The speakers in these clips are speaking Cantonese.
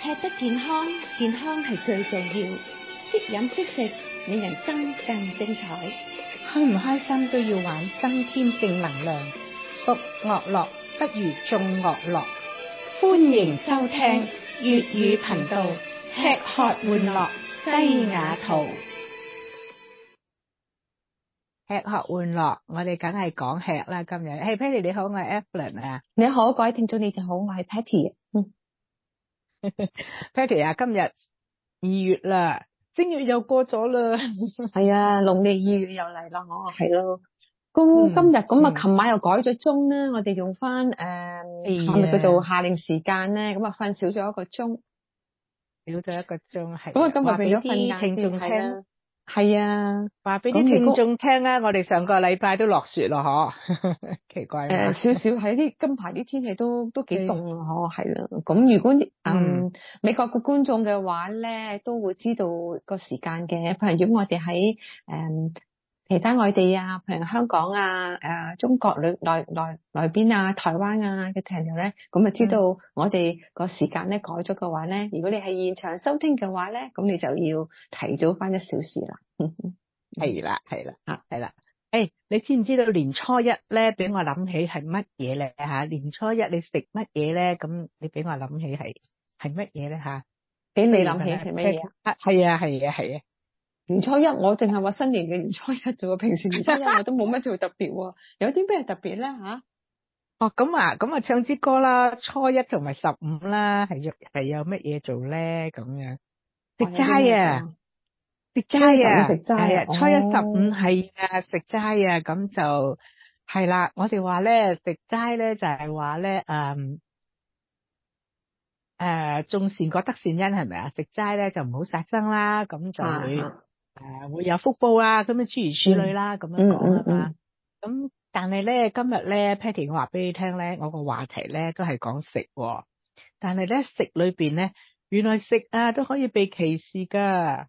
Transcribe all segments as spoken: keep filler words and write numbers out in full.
吃得健康，健康係最重要。識飲識食，你人生更精彩。 開唔開心都要玩，增添正能量。獨樂樂不如眾樂樂。歡迎收聽粵語頻道，吃喝玩樂西雅圖。吃喝玩樂，我哋梗係講吃啦。今日，係 Patty 你好，我係 Evelyn 啊。 你好，各位聽眾你哋好，我係 Patty。嗯 ，Patty 啊，今日二月啦，正月又過咗啦。 係啊，農曆二月又嚟啦，哦，係咯。咁今日咁啊，琴晚又改咗鐘啦，我哋用翻誒，係咪叫做夏令時間咧？咁啊，瞓少咗一個鐘， 少咗一個鐘係。 咁啊，今日變咗瞓晏聽眾聽。 係啊， 話俾啲聽眾聽啊！我哋上個禮拜都落雪咯，嗬，奇怪啊！ 誒，少少喺啲近排啲天氣都都幾凍啊，嗬，係啦。咁如果嗯，嗯美國嘅觀眾嘅話咧，都會知道個時間嘅。譬如如果我哋喺誒其他外地啊，譬如香港啊、誒、呃、中國內內內內邊啊、台灣啊嘅朋友咧，咁啊知道我哋個時間咧改咗嘅話咧，如果你係現場收聽嘅話咧，咁你就要提早翻一小時啦。 係啦，係啦，啊，係啦。誒，你知唔知道年初一咧，俾我諗起係乜嘢咧吓？年初一你食乜嘢咧？咁你俾我諗起係係乜嘢咧吓？ 俾你諗起係乜嘢啊？ 係啊，係啊，係啊。 年初一我淨係話新年嘅年初一做，平時年初一我都冇乜做特別喎。有啲咩特別咧吓？ 哦，咁啊，咁啊，唱支歌啦，初一同埋十五啦，係有係有乜嘢做咧？咁樣食齋啊！食齋啊， 食齋啊， 初一十五係啊，食齋啊，咁就係啦。我哋話咧，食齋咧就係話咧，誒誒，種善果得善因係咪啊？食齋咧就唔好殺生啦，咁就會誒、啊呃、會有福報啊，咁樣諸如此類啦，咁、嗯、樣講啊嘛。咁、嗯嗯、但係咧今日咧 ，Patty 我話俾你聽咧，我個話題咧都係講食，但係咧食裏邊咧，原來食啊都可以被歧視噶。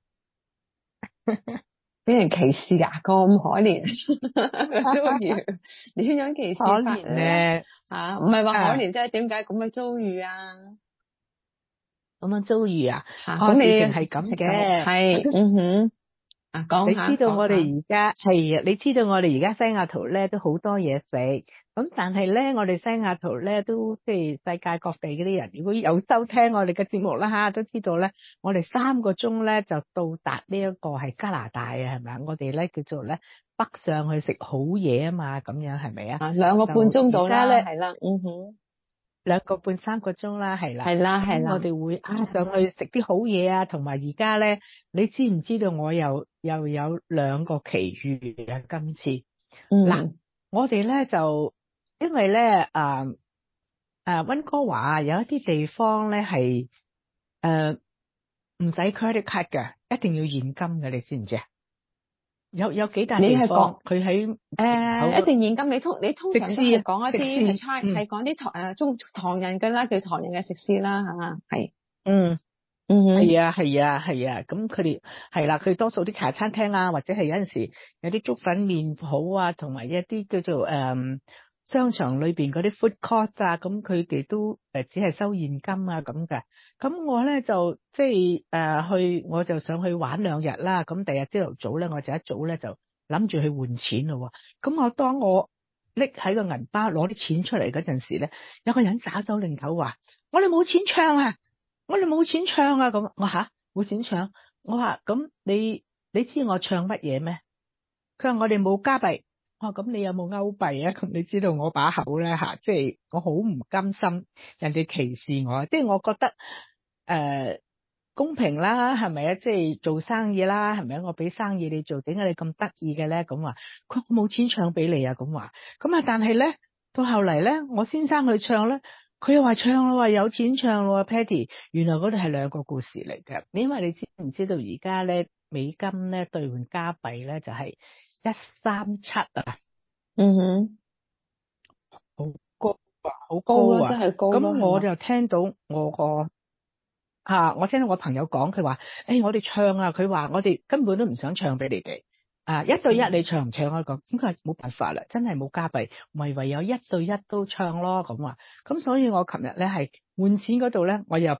俾人歧視啊，咁可憐，遭遇點樣歧視法咧？吓，唔係話可憐，即係點解咁嘅遭遇啊？ 咁樣遭遇啊？ 吓，咁你係咁嘅， 係，嗯哼，啊，講下， 你知道我哋而家係啊？你知道我哋而家西雅圖咧都好多嘢食，咁但係咧我哋西雅圖咧都即係世界各地嗰啲人，如果有收聽我哋嘅節目啦吓，都知道咧，我哋三個鐘咧就到達呢一個係加拿大啊，係咪？我哋咧叫做咧北上去食好嘢啊嘛，咁樣係咪啊？ 兩個半鐘到啦，係啦，嗯哼。 兩個半三個鐘啦，係啦， 係啦，係啦。 我哋會啊上去食啲好嘢啊，同埋而家咧，你知唔知道我又又有兩個奇遇啊？今次，嗱、嗯，我哋咧就因為咧誒誒溫哥華有一啲地方咧係誒唔使 credit card 嘅，一定要現金嘅，你知唔知啊？有有幾大地方佢喺誒一定現金，你通你通常都係講一啲係係講啲唐誒中唐人嘅啦，叫唐人嘅食肆啦嚇，係嗯嗯哼係啊係啊係啊，咁佢哋係啦，佢多數啲茶餐廳啊，或者係有陣時有啲粥粉麵鋪啊，同埋一啲叫做誒、嗯、商場裏邊嗰啲 food court 啊，咁佢哋都誒只係收現金啊咁嘅。咁我咧就即係誒去，我就上去玩兩日啦。咁第日朝頭早咧，我就一早咧就諗住去換錢咯。咁我當我拎喺個銀包攞啲錢出嚟嗰陣時咧，有個人耍手擰頭話：我哋冇錢唱啊！我哋冇錢唱啊！咁我吓冇錢唱，我話咁你你知我唱乜嘢咩？佢話我哋冇加幣。我話咁你有冇歐幣啊？咁你知道我把口咧吓，即係我好唔甘心人哋歧視我，即係我覺得誒、呃、公平啦，係咪啊？即係做生意啦，係咪啊？我俾生意你做，點解你咁得意嘅咧？咁話佢話我冇錢唱俾你啊！咁話咁啊，但係咧到後嚟咧，我先生去唱咧。佢又話唱咯，話有錢唱咯 ，Patty，原來嗰度係兩個故事嚟嘅。因為你知唔知道而家咧美金咧兌換加幣咧就係一三七啊， 嗯哼， 好高啊，好高啊， 真係高。 咁我就聽到我個吓、啊，我聽到我朋友講，佢話誒，我哋唱啊，佢話我哋根本都唔想唱俾你哋。啊，一對一你唱唔唱啊？咁咁佢冇辦法啦，真係冇加幣，咪唯有一對一都唱咯咁話。咁所以我琴日咧係換錢嗰度咧，我又被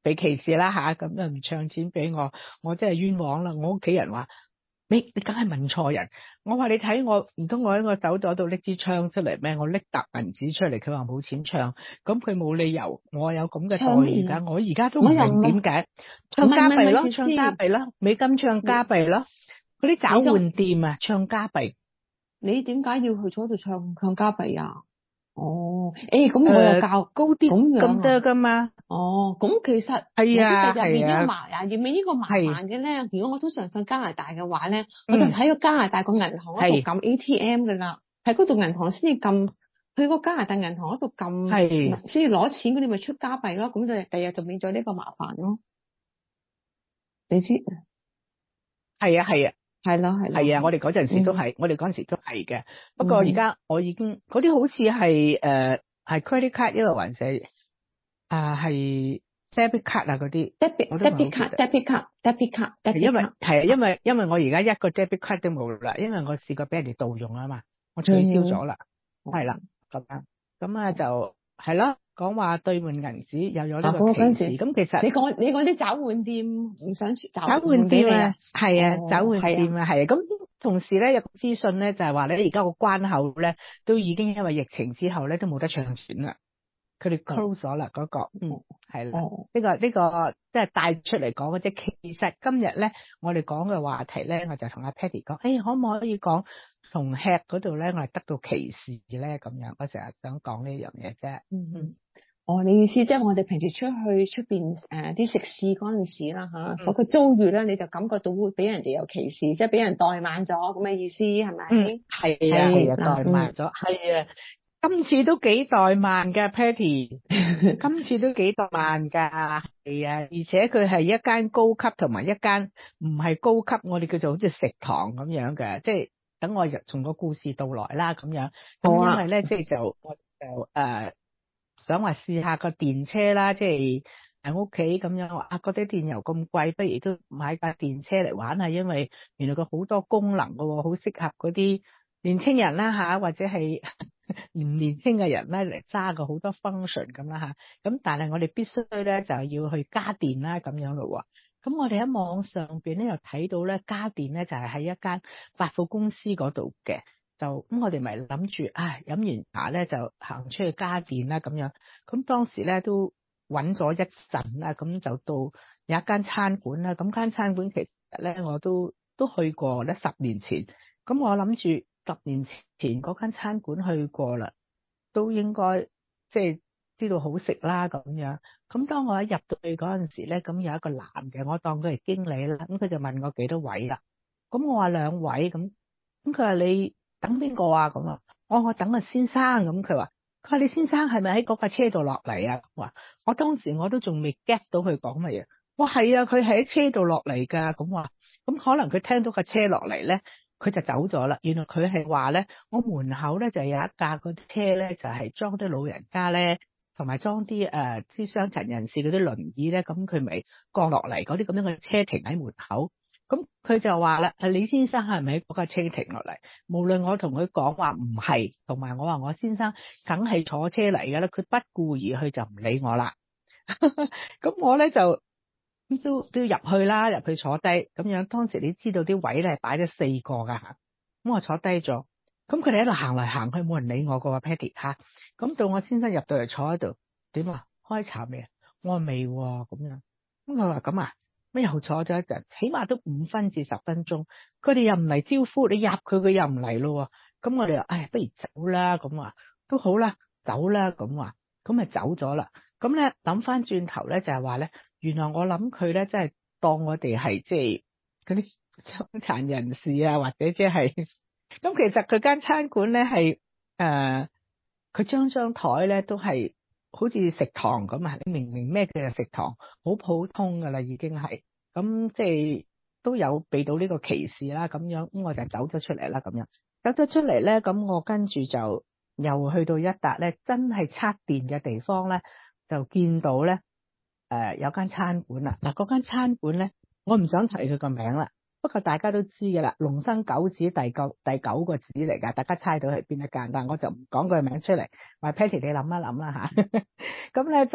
被歧視啦吓，咁又唔唱錢俾我，我真係冤枉啦！我屋企人話。你你梗係問錯人，我話你睇我唔通我喺我手袋度拎支槍出嚟咩？我拎沓銀紙出嚟，佢話冇錢唱，咁佢冇理由我有咁嘅待遇㗎。我而家都唔明點解唱加幣咯，唱加幣咯，美金唱加幣咯，嗰啲找換店啊唱加幣。 你點解要去咗度唱唱加幣啊？哦，誒，咁我又教、呃、 高啲咁多噶嘛？ 哦，咁其實係啊， 入面呢個麻啊，入面呢個麻煩嘅咧。如果我通常上加拿大嘅話咧， 嗯、 我就喺個加拿大個銀行嗰度撳 A T M 噶啦，喺嗰度銀行先至撳，去個加拿大銀行嗰度撳，先至攞錢，嗰啲咪出加幣咯。咁就第日就免咗呢個麻煩咯。你知？ 係啊，係啊。 係咯，係咯， 係啊！我哋嗰陣時都係、嗯，我哋嗰陣時都係嘅。不過而家我已經嗰啲、嗯、好似係誒係 credit card，因為還是啊係 debit card 啊嗰啲 debit debit card debit card debit card debit card。 因為係啊，因為因為我而家一個 debit card 都冇啦，因為我試過俾人哋盜用啊嘛，我取消咗啦，係、嗯、啦咁樣，咁啊就係咯。講話兌換銀紙又有呢個歧視，咁、啊、其實你講你講啲找換店唔想找找換店啊，係啊， 哦、 找換店啊，係啊，咁同時咧有個資訊咧就係話咧而家個關口咧都已經因為疫情之後咧都冇得唱錢啦，佢哋 close 咗啦嗰個，嗯係啦，呢、哦這個呢、這個即係帶出嚟講嘅啫。其實今日咧我哋講嘅話題咧，我就同阿 Patty 講，誒、欸、可唔可以講同吃嗰度咧我係得到歧視咧咁樣，我成日想講呢樣嘢啫，嗯嗯。 哦，你意思即係我哋平時出去出邊誒啲食肆嗰陣時啦嚇，嗰個遭遇咧，你就感覺到會俾人哋有歧視，即係俾人怠慢咗咁嘅意思係咪？ 嗯，係啊，係啊，怠慢咗，係啊，今次都幾怠慢㗎 Patty，今次都幾怠慢㗎，係啊，而且佢係一間高級同埋一間唔係高級，我哋叫做好似食堂咁樣嘅，即係等我從個故事到來啦咁樣，咁因為咧即係就我就誒。呃想話試下個電車啦，即係喺屋企咁樣話啊，覺得電油咁貴，不如都買架電車嚟玩下，因為原來佢好多功能噶，好適合嗰啲年輕人啦吓，或者係唔年輕嘅人咧嚟揸個好多 function 咁啦吓。咁但係我哋必須咧就要去加電啦咁樣咯。咁我哋喺網上邊咧又睇到咧加電咧就係喺一間百貨公司嗰度嘅。就咁我哋咪諗住，唉，飲完茶咧就行出去加電啦咁樣。咁當時咧都揾咗一陣啦，咁就到有一間餐館啦。咁間餐館其實咧我都都去過咧，十年前。咁我諗住十年前嗰間餐館去過啦，都應該即係知道好食啦咁樣。咁當我一入到去嗰陣時咧，咁有一個男嘅，我當佢係經理啦。咁佢就問我幾多位啦。咁我話兩位咁。咁佢話你等邊個啊？咁啊，我我等個先生。咁佢話，佢話你先生係咪喺嗰架車度落嚟啊？我話我當時我都仲未 get 到佢講乜嘢。哇，係啊，佢係喺車度落嚟噶。咁話，咁可能佢聽到架車落嚟咧，佢就走咗啦。原來佢係話咧，我門口咧就有一架嗰啲車咧，就係裝啲老人家咧，同埋裝啲誒啲傷殘人士嗰啲輪椅咧，咁佢咪降落嚟嗰啲咁樣嘅車停喺門口。咁佢就話啦，李先生係咪喺嗰架車停落嚟？無論我同佢講話唔係，同埋我話我先生梗係坐車嚟㗎啦，佢不顧而去就唔理我啦。咁我咧就都都要入去啦，入去坐低咁樣。當時你知道啲位咧係擺咗四個㗎嚇，咁我坐低咗，咁佢哋喺度行嚟行去，冇人理我個 Patty 嚇。咁到我先生入到嚟坐喺度，點啊？開茶未啊？我話未喎，咁樣。咁佢話咁啊？咩又坐咗一陣，起碼都五分至十分鐘，佢哋又唔嚟招呼，你入佢佢又唔嚟咯。咁我哋話，唉，不如走啦。咁話都好啦，走啦。咁話咁咪走咗啦。咁咧諗翻轉頭咧，就係話咧，原來我諗佢咧，真係當我哋係即係嗰啲傷殘人士啊，或者即係咁。其實佢間餐館咧係誒，佢張張台咧都係好似食堂咁啊！你明明咩叫做食堂，好普通噶啦，已經係咁，即係都有避到呢個歧視啦。咁樣咁我就走咗出嚟啦。咁樣走咗出嚟咧，咁我跟住就又去到一笪咧，真係測電嘅地方咧，就見到咧誒、呃、有間餐館啦。嗱，嗰間餐館咧，我唔想提佢個名啦。不過大家都知嘅啦，龍生九子第九第九個子嚟㗎，大家猜到係邊一間，但係我就唔講佢名出嚟。話 Patty 你諗一諗啦嚇。咁咧就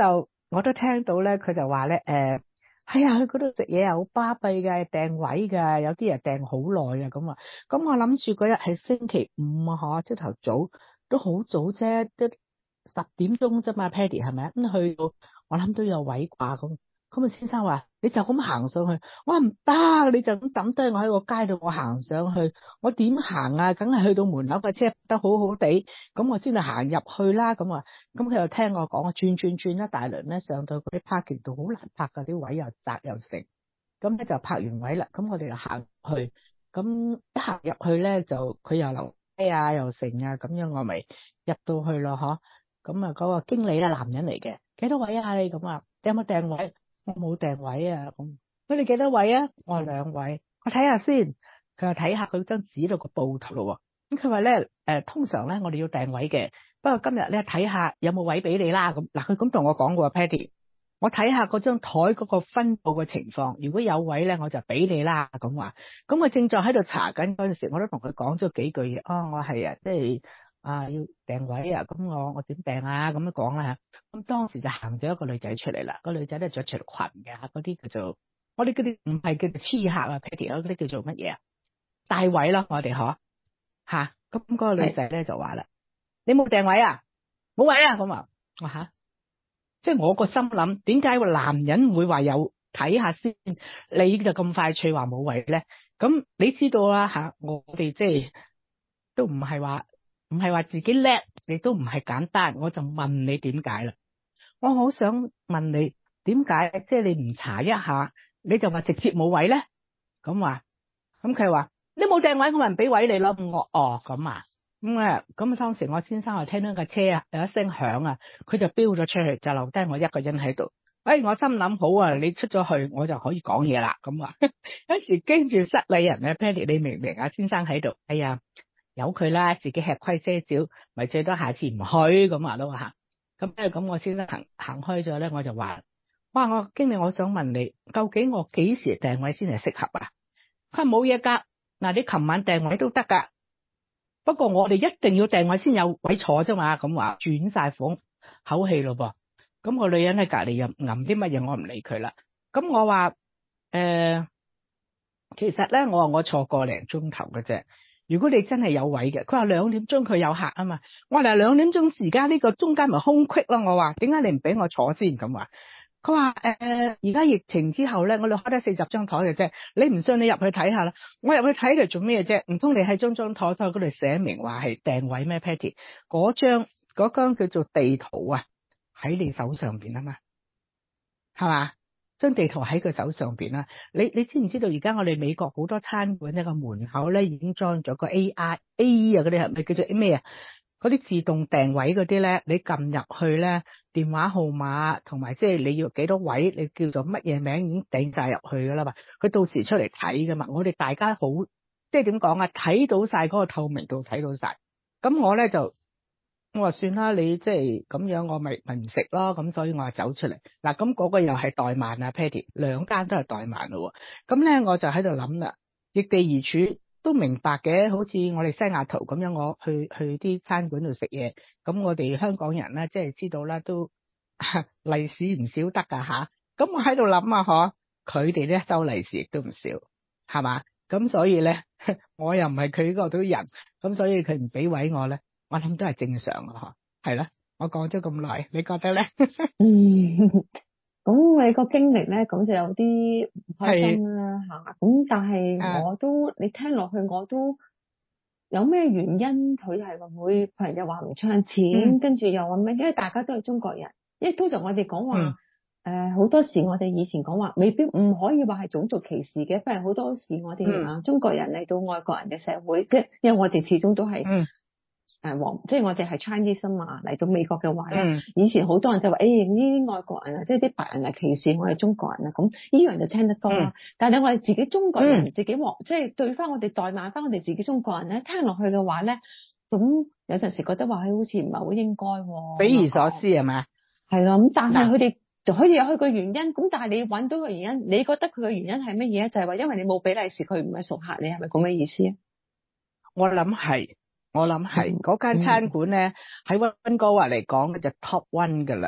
我都聽到咧，佢就話咧，誒、呃，哎呀，去嗰度食嘢又好巴閉嘅，訂位㗎，有啲人訂好耐啊，咁啊，咁我諗住嗰日係星期五啊，嗬，朝頭早都好早啫，都十點鐘啫嘛，Patty 係咪？咁去到我諗都有位啩咁。咁啊，先生話你就咁行上去，我話唔得，你就咁抌低我喺個街度，我行上去，我點行啊？梗係去到門口個車得好好地，咁我先就行入去啦。咁啊，咁佢又聽我講，我轉轉轉一大輪咧，上到嗰啲 parking 度好難泊噶，啲位又窄又成，咁咧就泊完位啦。咁我哋就行去，咁一行入去咧就佢又樓梯啊又成啊，咁樣我咪入到去咯，嗬。咁啊，嗰個經理咧男人嚟嘅，幾多位啊你？咁啊，你有冇訂位？我冇訂位啊，咁咁你幾多位啊？我話兩位，我睇下先。佢話睇下佢張紙度個報圖咯。咁佢話咧，誒，通常咧我哋要訂位嘅，不過今日咧睇下有冇位俾你啦。咁嗱，佢咁同我講過 Patty，我睇下嗰張台嗰個分布嘅情況，如果有位咧我就俾你啦。咁話，咁我正在喺度查緊嗰陣時，我都同佢講咗幾句嘢。哦，我係啊，即係啊要訂位啊，咁我我點訂啊？咁樣講啦。咁當時就行咗一個女仔出嚟啦，個女仔咧着長裙嘅，嗰啲叫做我哋嗰啲唔係叫做黐客啊 Patty 嗰啲叫做乜嘢啊？帶位咯，我哋可吓。咁嗰個女仔咧就話啦：你冇訂位啊？冇位啊？咁啊，我吓，即係我個心諗，點解個男人會話有睇下先？你就咁快脆話冇位咧？咁你知道啊吓，我哋即係都唔係話唔係話自己叻，亦都唔係簡單。我就問你點解啦？我好想問你點解，即係你唔查一下，你就話直接冇位咧？咁話，咁佢話你冇訂位，我咪唔俾位你咯。我哦咁啊，咁啊，咁當時我先生就聽到架車啊有一聲響啊，佢就飆咗出去，就留低我一個人喺度。哎，我心諗好啊，你出咗去，我就可以講嘢啦。咁啊，有時驚住失禮人咧 Patty 你明唔明啊？先生喺度，哎呀，由佢啦，自己吃虧些少，咪最多下次唔去咁話咯吓。咁咧，咁我先生行行開咗咧，我就話：哇，我經理，我想問你，究竟我幾時訂位先係適合啊？佢話冇嘢噶，嗱，你琴晚訂位都得噶，不過我哋一定要訂位先有位坐啫嘛。咁話轉晒房口氣咯噃。咁個女人喺隔籬又揞啲乜嘢，我唔理佢啦。咁我話：誒、呃，其實咧，我話我坐個零鐘頭嘅啫。如果你真係有位嘅，佢話兩點鐘佢有客啊嘛。我話嗱，兩點鐘時間呢個中間咪空隙咯。我話點解你唔俾我坐先？咁話佢話誒，而家疫情之後咧，我哋開得四十張台嘅啫。你唔信你入去睇下啦。我入去睇嚟做咩啫？唔通你喺張張台台嗰度寫明話係訂位咩 Patty？ 嗰張嗰張叫做地圖啊，喺你手上邊啊嘛，係嘛？張地圖喺佢手上邊啦。你你知唔知道而家我哋美國好多餐館呢個門口咧已經裝咗個 A I A E 啊，嗰啲係咪叫做咩啊？嗰啲自動訂位嗰啲咧，你撳入去咧，電話號碼同埋即係你要幾多位，你叫做乜嘢名已經訂晒入去噶啦嘛。佢到時出嚟睇噶嘛。我哋大家好即係點講啊？睇到晒嗰個透明度，睇到晒。咁我咧就。我話算啦，你即係咁樣，我咪咪唔食咯。咁所以我就走出嚟嗱。咁嗰個又係怠慢啊 Patty， 兩間都係怠慢咯。咁咧我就喺度諗啦，易地而處都明白嘅。好似我哋西雅圖咁樣，我去去啲餐館度食嘢，咁我哋香港人咧即係知道啦，都利是唔少得噶吓。咁我喺度諗啊，嗬，佢哋咧收利是亦都唔少，係嘛？咁所以咧，我又唔係佢嗰度人，咁所以佢唔俾位我咧。我諗都係正常啊，係啦。我講咗咁耐，你覺得咧？ 嗯，咁你個經歷咧，咁就有啲唔開心啦吓。咁但係我都，你聽落去我都有咩原因？佢係話會，譬如又話唔唱錢，嗯、跟住又話咩？因為大家都係中國人，因為通常我哋講話，誒、嗯，好、呃、多時我哋以前講話，未必唔可以話係種族歧視嘅。譬如好多時我哋啊、嗯，中國人嚟到外國人嘅社會，即係因為我哋始終都係。嗯誒，黃即係我哋係 Chinese 嘛，嚟到美國嘅話咧、嗯，以前好多人就話，誒呢啲外國人啊，即係啲白人啊歧視我哋中國人啊，咁呢樣就聽得多啦、嗯。但係我哋自己中國人、嗯、自己黃，即係對翻我哋怠慢翻我哋自己中國人咧，聽落去嘅話咧，咁有陣時覺得話，佢好似唔係好應該。 匪夷所思係咪？ 係啦，咁但係佢哋就可以有佢個原因，咁但係你揾到個原因，你覺得佢嘅原因係乜嘢？就係、是、話因為你冇俾利是，佢唔係熟客，你係咪咁嘅意思啊？ 我諗係。我諗係嗰間餐館咧喺溫哥華嚟講嘅就 top one 噶啦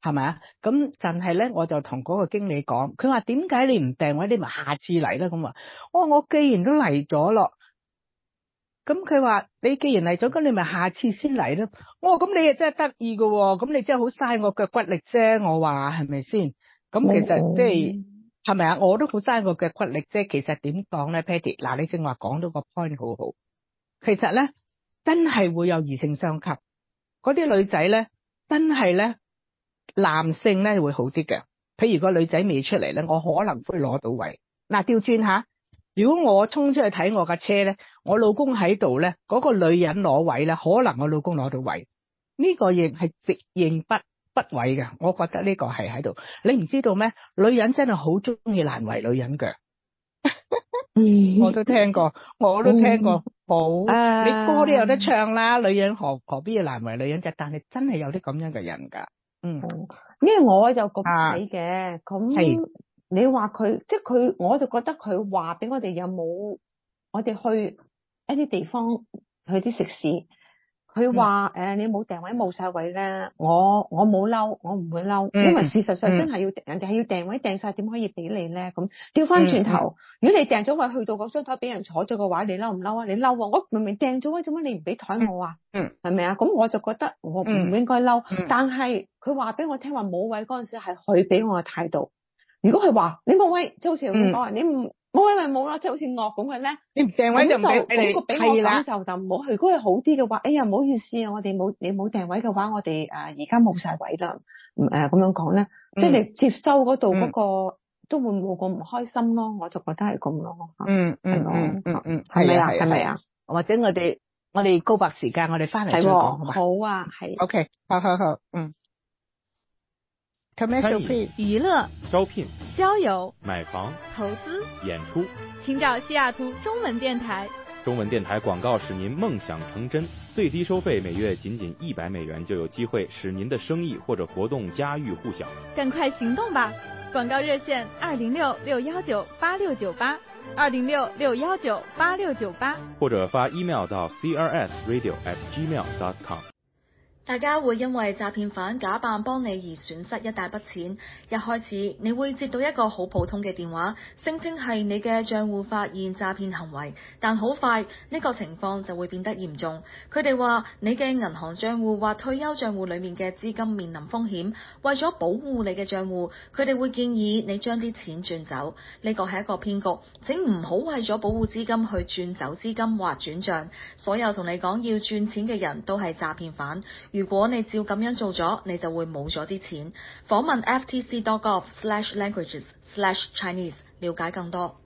係咪啊？咁但係咧，我就同嗰個經理講，佢話點解你唔訂位，你咪下次嚟咧？咁話，哦，我既然都嚟咗咯，咁佢話你既然嚟咗，咁你咪下次先嚟咯。我話咁你又真係得意噶，咁你真係好嘥我腳骨力啫。我話係咪先？咁其實即係係咪啊？我都好嘥我腳骨力啫。其實點講咧 Patty 嗱，你正話講到個 point 好好，其實咧真係會有異性相吸，嗰啲女仔咧真係咧。男性咧會好啲嘅，譬如個女仔未出嚟咧，我可能會攞到位。嗱，調轉下，如果我衝出去睇我架車咧，我老公喺度咧，嗰個女人攞位咧，可能我老公攞到位。呢個亦係直認不不位嘅，我覺得呢個係喺度。你唔知道咩？女人真係好中意難為女人嘅。我都聽過，我都聽過，好，你歌都有得唱啦。女人何何必要難為女人啫？但係真係有啲咁樣嘅人㗎。嗯， 因為我就咁睇嘅，咁、啊、你話佢，即係佢，我就覺得佢話俾我哋有冇，我哋去一啲地方，去啲食肆，佢話誒你冇訂位冇晒位咧，我我冇嬲，我唔會嬲、嗯，因為事實上真係要、嗯、人哋係要訂位訂晒，點可以俾你咧？咁調翻轉頭，嗯、如果你訂咗位去到嗰張台俾人坐咗嘅話，你嬲唔嬲啊？你嬲啊！我明明訂咗位，做乜你唔俾台我啊？嗯，係咪啊？咁我就覺得我唔應該嬲、嗯，但係佢話俾我聽話冇位嗰陣時係佢俾我嘅態度。如果佢話你冇位，即係好似咁講，你唔冇位咪冇啦，即係好似惡咁嘅咧。你唔訂位就唔俾你，咁個俾我感受就唔好去。如果係好啲嘅話，哎呀唔好意思啊，我哋冇你冇訂位嘅話，我哋誒而家冇晒位啦。誒咁樣講咧，即係你接收嗰度嗰個都會冇咁唔開心咯。我就覺得係咁咯。 嗯嗯嗯嗯嗯， 係咪啊？係咪啊？ 或者我哋我哋高白時間，我哋翻嚟再講好嘛？ 好啊，係。 OK， 好好好，嗯。 餐飲、 娛樂、 招聘、 交友、 買房、 投資、 演出， 請找西雅圖中文電台。 中文電台廣告使您夢想成真，最低收費每月僅僅一百美元，就有機會使您的生意或者活動家喻戶曉。 趕快行動吧！廣告熱線二零六六幺九八六九八，二零六六幺九八六九八， 或者發 email 到 c r s radio at gmail dot com。 大家會因為詐騙犯假扮幫你而損失一大筆錢。一開始你會接到一個好普通嘅電話，聲稱係你嘅賬戶發現詐騙行為，但好快呢個情況就會變得嚴重。佢哋話你嘅銀行賬戶或退休賬戶裡面嘅資金面臨風險，為咗保護你嘅賬戶，佢哋會建議你將啲錢轉走。呢個係一個騙局，請唔好為咗保護資金去轉走資金或轉賬。所有同你講要轉錢嘅人都係詐騙犯。如果你照咁樣做咗，你就會冇咗啲錢。訪問 f t c dot gov slash languages slash chinese 了解更多。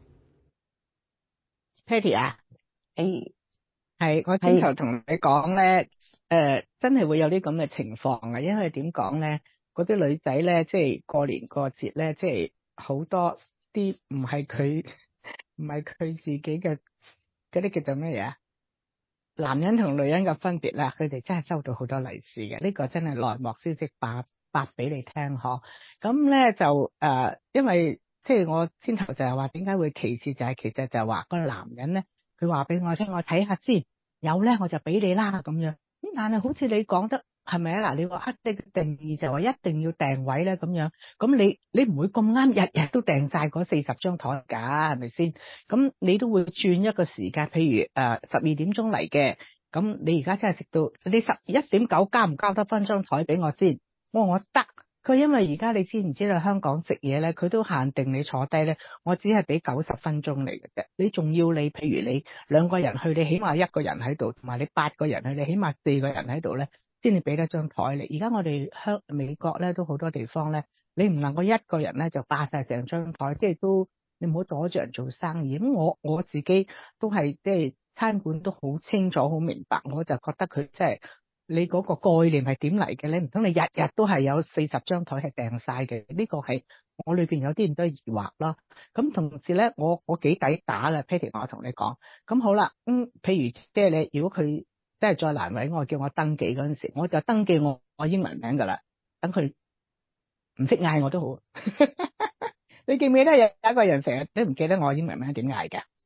Patty 啊， 誒， 係我先頭同你講咧，誒、呃，真係會有啲咁嘅情況啊，因為點講咧，嗰啲女仔咧，即係過年過節咧，即係好多啲唔係佢唔係佢自己嘅嗰啲叫做咩嘢？男人同女人嘅分別啦，佢哋真係收到好多利是嘅，呢、這個真係內幕消息，白白俾你聽嗬。咁咧就誒、呃，因為即係我先頭就係話點解會歧視，就係、是、其實就係話個男人咧，佢話俾我聽，我睇下先，有咧我就俾你啦咁樣。咁但係好似你講得係咪啊？嗱，你話一定定義就話一定要訂位咧咁樣，咁你你唔會咁啱日日都訂晒嗰四十張台㗎，係咪先？咁你都會轉一個時間，譬如誒十二點鐘嚟嘅，咁你而家真係食到你十一點九交唔交得翻張台俾我先？我話我得，佢因為而家你知唔知道香港食嘢咧，佢都限定你坐低咧，我只係俾九十分鐘嚟嘅啫。你仲要你譬如你兩個人去，你起碼一個人喺度，同埋你八個人去，你起碼四個人喺度咧，先至俾得張台你。而家我哋香美國咧都好多地方咧，你唔能夠一個人咧就霸晒成張台，即係都你唔好阻住人做生意。咁我我自己都係即係餐館都好清楚好明白，我就覺得佢即係你嗰個概念係點嚟嘅咧？唔通你日日都係有四十張台係訂晒嘅？呢個係我裏邊有啲咁多疑惑啦。咁同時咧，我我幾抵打嘅 Patty， 我同你講。咁好啦，嗯，譬如即係你如果佢即係再難為我，叫我登記嗰陣時，我就登記我我英文名噶啦，等佢唔識嗌我都好。你記唔記得有一個人成日都唔記得我英文名點嗌嘅？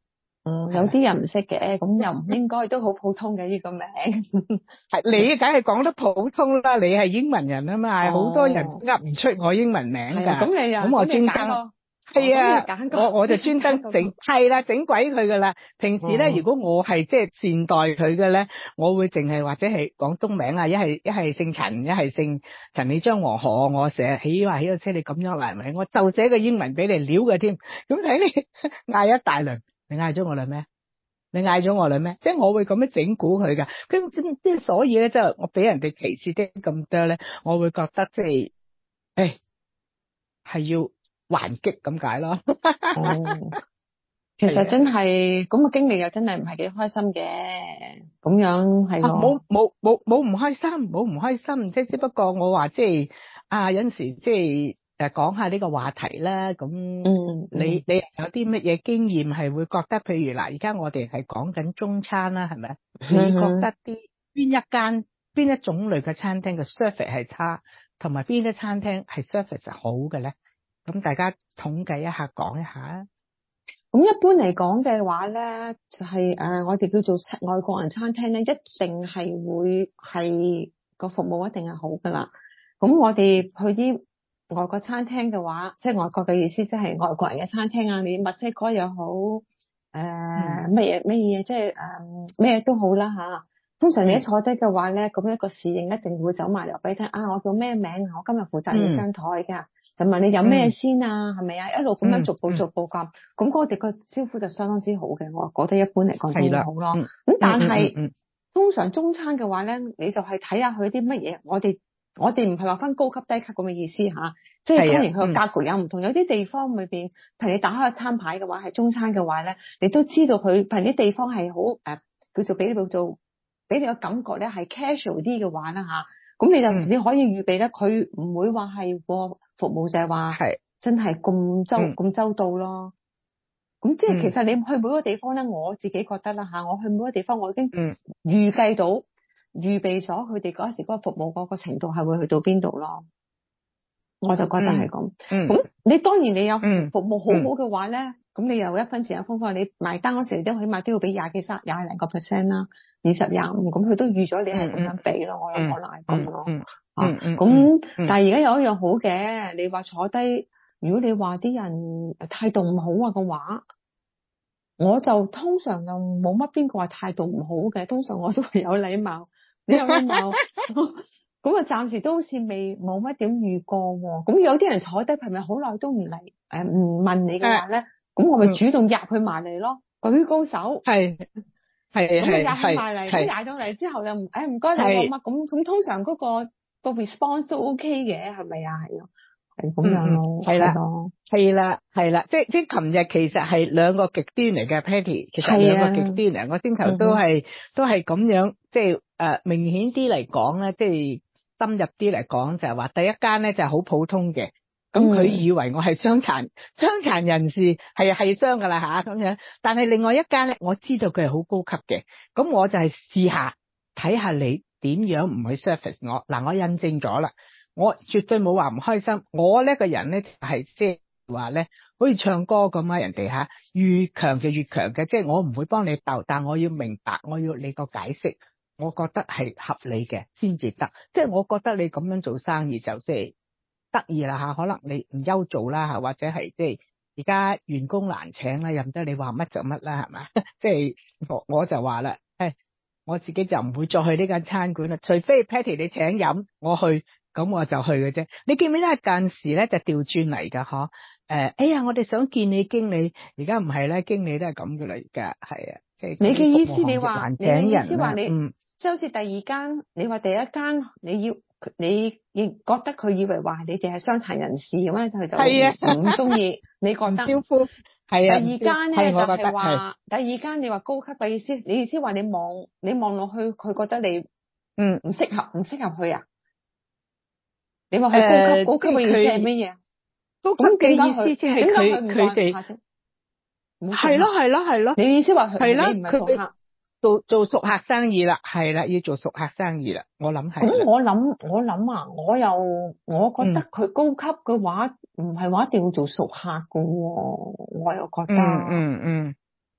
嗯，有啲人唔識嘅，咁又唔應該都好普通嘅呢個名。 係你梗係講得普通啦，你係英文人啊嘛，好、 哦、 多人噏唔出我英文名㗎。 咁你又咁我專登係啊，我我就專登整係啦，整鬼佢㗎啦。平時咧， 哦、 如果我係即係善待佢嘅咧，我會淨係或者係廣東名啊，一係一係姓陳，一係姓陳李張黃何，我成日起話起個車你咁樣嚟咪，我就寫個英文俾你撩嘅添。咁睇你嗌一大輪，你嗌咗我啦咩？你嗌咗我啦咩？即係我會咁樣整蠱佢噶，咁即係所以咧，即係我俾人哋歧視啲咁多咧，我會覺得即係，誒，係要還擊咁解咯。 哦，其實真係咁嘅經歷又真係唔係幾開心嘅，咁樣係咯。 冇冇冇冇唔開心，冇唔開心，即係只不過我話即係啊有陣時即係。誒，講下呢個話題啦，咁嗯， 你你有啲乜嘢經驗係會覺得，譬如嗱，而家我哋係講緊中餐啦，係咪？你覺得啲邊一間邊一種類嘅餐廳嘅 service 係差，同埋邊啲餐廳係 service 好嘅咧？咁大家統計一下，講一下。 咁一般嚟講嘅話咧，就係、是、誒、呃，我哋叫做外國人餐廳咧，一定係會係個服務一定係好噶啦。咁我哋去啲外國餐廳嘅話，即係外國嘅意思，即係外國人嘅餐廳啊，你墨西哥又好，誒乜嘢乜嘢，即係誒咩都好啦吓。通常你一坐低嘅話咧，咁、嗯、一個侍應一定會走埋嚟俾你聽啊，我叫咩名？我今日負責你張台噶，嗯、就問你有咩先啊，係咪啊？一路咁樣逐步逐步咁，咁、嗯、我哋個招呼就相當之好嘅，我覺得一般嚟講都好咯。咁、嗯、但係、嗯嗯嗯、通常中餐嘅話咧，你就係睇下佢啲乜嘢，我哋。我哋唔係話分高級低級咁嘅意思吓，即係當然佢個格局有唔同，有啲地方裏邊，譬如你打開個餐牌嘅話，係中餐嘅話咧，你都知道佢譬如啲地方係好誒，叫做俾你叫做俾你個感覺咧係 casual 啲嘅話啦吓，咁你就、嗯、你可以預備咧，佢唔會話係個服務就係話係真係咁周咁、嗯、周到咯。咁即係其實你去每個地方咧，我自己覺得啦吓，我去每個地方我已經預計到。預備咗佢哋嗰時嗰個服務嗰個程度係會去到邊度咯，我就覺得係咁。咁、嗯嗯、你當然你有服務好好嘅話咧，咁、嗯、你又一分錢一分貨，你埋單嗰時你都起碼都要俾廿幾三廿零個 percent 啦，二十廿五，咁佢都預咗你係咁樣俾咯，我有可能係咁咯。啊，咁但係而家有一樣好嘅，你話坐低，如果你話啲人態度唔好啊嘅話，我就通常就冇乜邊個話態度唔好嘅，通常我都係有禮貌。你有禮貌，咁啊暫時都好似未冇乜點遇過喎。咁有啲人坐低係咪好耐都唔嚟誒唔問你嘅話咧，咁、呃、我咪主動入去埋嚟咯，舉高手。係係係。咁啊入去埋嚟，咁入到嚟之後就誒唔該你講乜，咁咁通常嗰、嗰個、嗰個 response 都 OK 嘅，係咪啊？係咯。係咁樣咯，係啦， 係啦，係啦，即係即係，琴日其實係兩個極端嚟嘅 Patty，其實兩個極端嚟，我先頭都係、嗯、都係咁樣，即係誒、呃、明顯啲嚟講咧，即係深入啲嚟講就係話，第一間咧就係好普通嘅，咁佢以為我係傷殘傷殘人士，係係傷噶啦吓咁樣，但係另外一間咧，我知道佢係好高級嘅，咁我就係試下睇下你點樣唔去 service 我，嗱我印證咗啦。我絕對冇話唔開心，我呢個人咧係即係話咧，好似唱歌咁啊，人哋吓越強就越強嘅，即係我唔會幫你鬥，但我要明白，我要你個解釋，我覺得係合理嘅先至得，即係我覺得你咁樣做生意就即係得意啦吓，可能你唔憂做啦吓，或者係即係而家員工難請啦，任得你話乜就乜啦，係嘛？即係我我就話啦，誒，我自己就唔會再去呢間餐館啦，除非 Patty 你請飲，我去。咁我就去嘅啫。你記唔記得間時咧就調轉嚟噶嗬？誒、呃，哎呀，我哋想見你經理，而家唔係咧，經理都係咁嘅啦，而家係啊。即係你嘅意思，你話你嘅意思話你，嗯、即係好似第二間，你話第一間你要你亦覺得佢以為話你哋係傷殘人士咁樣，佢就唔中意你覺得招呼。係啊。第二間咧就係、是、話，第二間你話高級嘅意思，你意思話你望你望落去，佢覺得你嗯唔適合，唔適合去啊？你話佢高級、呃、高級嘅意思係乜嘢？高級嘅意思即係佢佢哋係咯係咯係咯。你意思話佢係啦，佢做做熟客生意啦，係啦，要做熟客生意啦。我諗係。咁我諗我諗啊，我又我覺得佢高級嘅話，唔係話一定要做熟客噶喎。我又覺得，嗯嗯嗯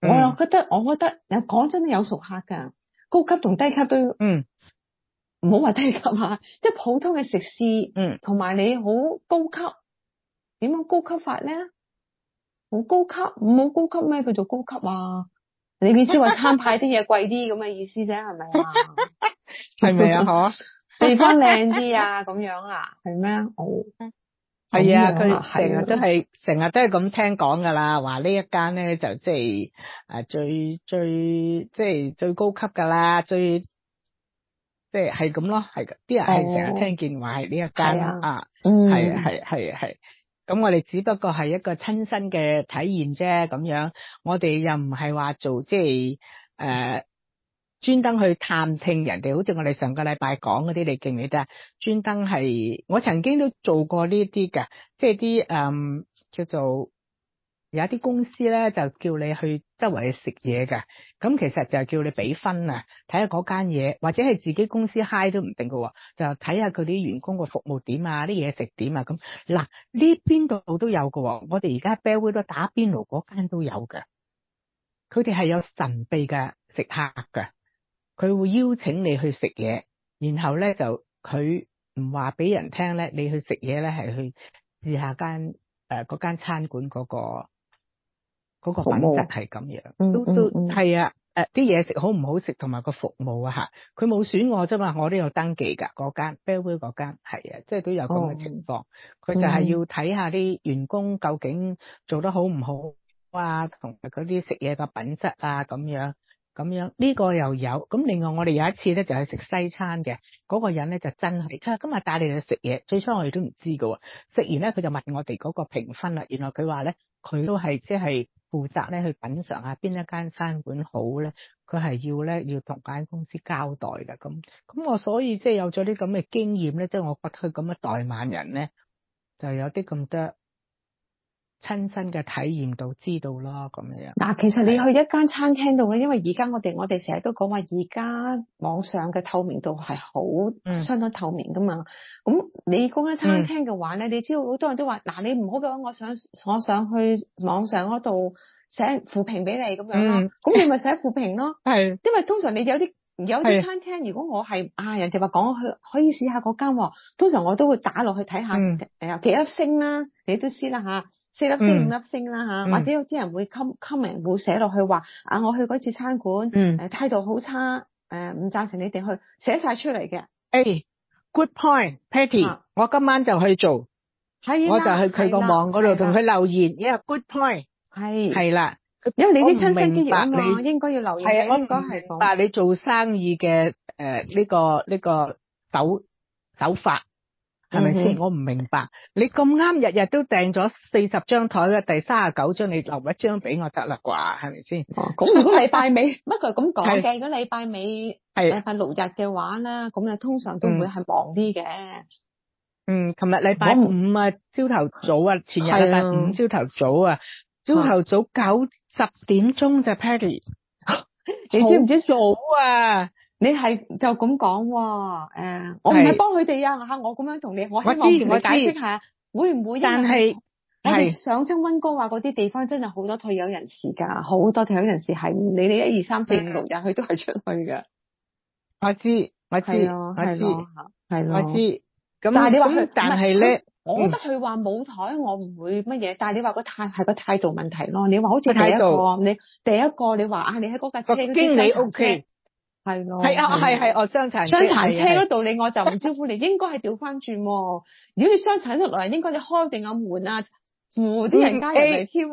我又覺得，我覺得有講真有熟客㗎，高級同低級都要。 嗯。 唔好話低級嚇，即係普通嘅食肆， 嗯， 同埋你好高級，點樣高級法咧？好高級，唔好高級咩叫做高級啊？你意思話餐牌啲嘢貴啲咁嘅意思啫，係咪啊？ 係咪啊？嗬， 地方靚啲啊，咁樣啊，係咩？哦， 係啊， 咁樣佢成日都係成日都係咁聽講噶啦，話呢一間咧就即係誒最最即係最高級噶啦，最即係係咁咯，係啲人係成日聽見話係呢一間啊， 啊， 嗯， 係係係係。咁我哋只不過係一個親身嘅體驗啫，咁樣我哋又唔係話做即係誒專登去探聽人哋，好似我哋上個禮拜講嗰啲，你記唔記得？專登係我曾經都做過呢啲㗎，即係啲誒叫做有一啲公司咧就叫你去周圍去食嘢㗎，咁其實就係叫你俾分啊，睇下嗰間嘢，或者係自己公司 high 都唔定㗎喎，就睇下佢啲員工個服務點啊，啲嘢食點啊，咁嗱呢邊度都有㗎喎，我哋而家 Bellway 都打邊爐嗰間都有㗎，佢哋係有神秘嘅食客㗎，佢會邀請你去食嘢，然後咧就佢唔話俾人聽咧，你去食嘢咧係去試下間誒嗰間餐館嗰個。嗰、那個品質係咁樣， 嗯、 都都嗯係啊！誒啲嘢食好唔好食，同埋個服務啊嚇，佢冇選我啫嘛，我都有登記㗎嗰間 Bellway 嗰間係啊，即係都有咁嘅情況。佢、哦、就係要睇下啲員工究竟做得好唔好啊，同埋嗰啲食嘢嘅品質啊咁樣咁樣。呢、這個又有咁，另外我哋有一次咧就係食西餐嘅，嗰、那個人咧就真係，佢話今日帶你去食嘢，最初我哋都唔知㗎喎，食完咧佢就問我哋嗰個評分啦，原來佢話咧佢都係即係。負責咧去品嚐下邊一間餐館好咧，佢係要咧要同間公司交代嘅，咁咁我所以即係有咗啲咁嘅經驗咧，即係我覺得佢咁嘅怠慢人咧，就有啲咁多親身嘅體驗到知道咯，咁樣。 嗱，其實你去一間餐廳度咧，因為而家我哋我哋成日都講話，而家網上嘅透明度係好、嗯、相當透明噶嘛。咁你嗰間餐廳嘅話咧、嗯，你知道好多人都話，嗱，你唔好嘅話，我想我想去網上嗰度寫負評俾你咁樣咯。咁、嗯、你咪寫負評咯。係，因為通常你有啲有啲餐廳，如果我係啊人哋話講去可以試下嗰間，通常我都會打落去睇下誒、嗯、幾粒星啦，你都知啦吓。四粒星、嗯、五粒星啦吓、嗯，或者有啲人會 comment 會寫落去話啊，我去嗰次餐館，誒、嗯、態度好差，誒唔贊成你哋去寫晒出嚟嘅。誒 ，good point，Patty，、啊、我今晚就去做，係我就去佢個網嗰度同佢留言，因為 good point，係係啦， 因為你啲親身經驗啊嘛，應該要留言，係應該係講， 但係你做生意嘅誒呢個呢、這個手手法。係咪先？我唔明白，你咁啱日日都訂咗四十張台嘅第三十九張，你留一張俾我得啦啩？係咪先？ 咁、哦、如果禮拜尾，不過咁講嘅，如果禮拜尾禮拜六日嘅話咧，咁就通常都會係忙啲嘅。 嗯，琴日禮拜五啊，朝頭早啊，前日禮拜五朝頭早啊，朝頭早九十點鐘就 Patty，你知唔知早啊？ 你係就咁講喎，誒，我唔係幫佢哋啊，吓我咁樣同你，我希望同你解釋下，會唔會？ 但係係上升溫哥華嗰啲地方真係好多退休人士噶，好多退休人士係唔理你一二三四五六日，佢都係出去噶。 我知，我知， 係我知， 係咯， 我知。咁但係你話佢， 但係咧， 我覺得佢話冇台，我唔會乜嘢。但係你話個態係個態度問題咯。你話好似第一個，你第一個你話啊，你喺嗰架車嗰啲經理 O K。 係咯， 係啊，係係哦，傷殘傷殘車嗰度你我就唔招呼你，應該係調翻轉。如果你傷殘得來，應該你開定個門啊，扶啲人加入嚟添。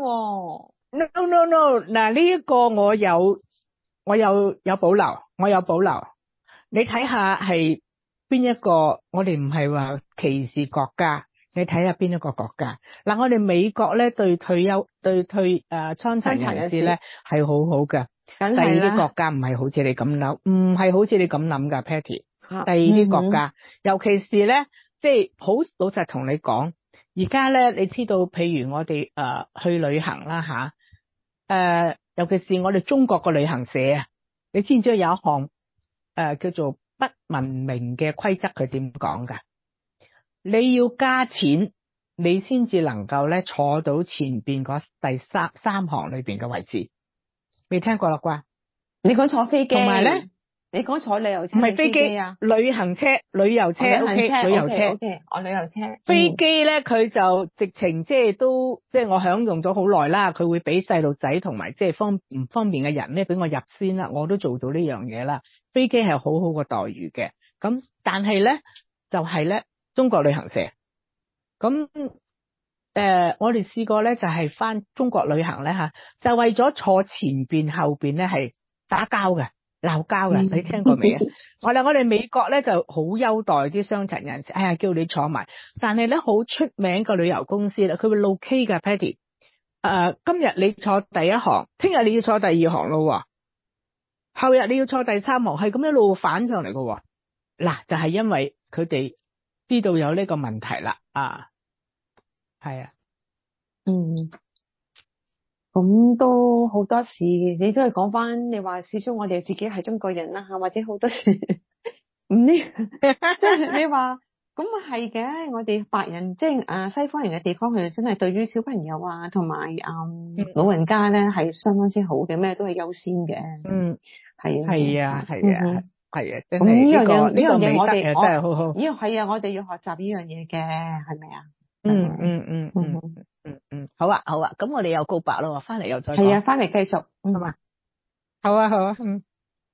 No no no，嗱呢一個我有我有有保留，我有保留。你睇下係邊一個？我哋唔係話歧視國家，你睇下邊一個國家。嗱，我哋美國咧對退休對退誒傷殘人士咧係好好嘅。第二啲國家唔係好似你咁諗，唔係好似你咁諗噶 Patty。第二啲國家，嗯、尤其是咧，即係好老實同你講，而家咧，你知道，譬如我哋誒、呃、去旅行啦吓，誒、呃，尤其是我哋中國個旅行社啊，你知唔知有一項誒、呃、叫做不文明嘅規則？佢點講噶？你要加錢，你先至能夠咧坐到前邊嗰第三三行裏邊嘅位置。 未聽過啦啩？ 你講坐飛機， 同埋咧， 你講坐旅遊車唔係飛定飛機啊？ 旅行車、旅遊車哦 ，O K， 旅遊車 ，O K，我旅遊車。 飛機咧，佢就直情即係都即係我享用咗好耐啦。佢會俾細路仔同埋即係方唔方便嘅人咧，俾我入先啦。我都做到呢樣嘢啦。飛機係好好個待遇嘅。咁但係咧就係咧中國旅行社咁誒、呃，我哋試過咧就係翻中國旅行咧吓，就為咗坐前邊後邊咧係打交嘅。鬧交嘅，你聽過未啊？我哋我哋美國咧就好優待啲傷殘人士，哎呀叫你坐埋，但係咧好出名個旅遊公司啦，佢會路 K 㗎 Patty，誒、呃、今日你坐第一行，聽日你要坐第二行咯，後日你要坐第三行，係咁一路反上嚟嘅，嗱就係、是、因為佢哋知道有呢個問題啦，啊，係啊， 嗯。咁都好多時，你都係講翻，你話始終我哋自己係中國人啦吓，或者好多時唔呢，即係你話咁啊係嘅，我哋白人即係啊西方人嘅地方，佢真係對於小朋友啊同埋啊老人家咧係相當之好嘅，咩都係優先嘅。 嗯， 係啊， 係啊，係啊，係啊， 咁呢樣嘢呢樣嘢我哋真係好好， 呢樣係啊，我哋要學習呢樣嘢嘅，係咪啊？ 嗯嗯嗯嗯嗯嗯，好啊好啊，咁我哋又告白咯，翻嚟又再講。 係啊，翻嚟繼續， 好嘛？好啊好啊，嗯。